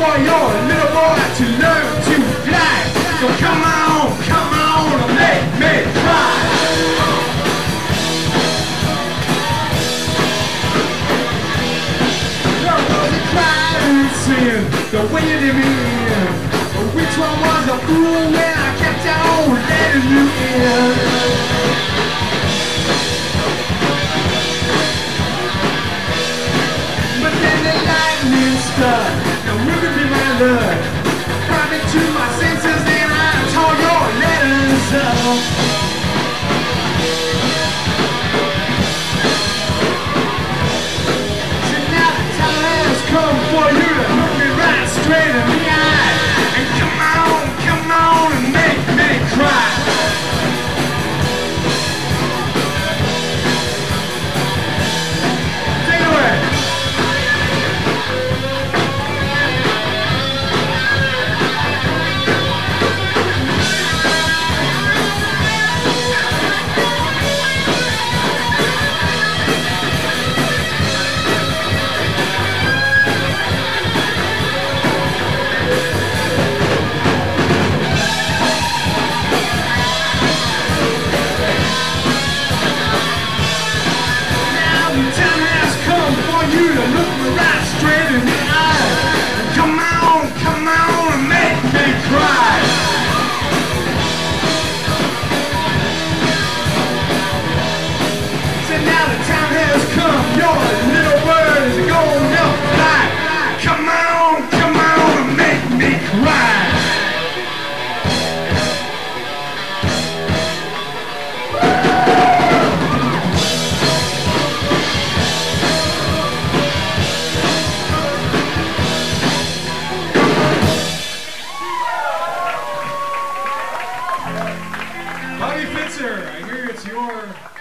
for your little boy to learn to fly. So come on, and make me cry. There was a crowd singing the way you did me in. Which one was a fool when I kept on letting you in? Now will be my love? Brought me to my senses and I tore your letters up. So now the time has come for you to look me right straight in the eye. And come on and make me cry. Take it away. Bobby Fitzer, I hear it's your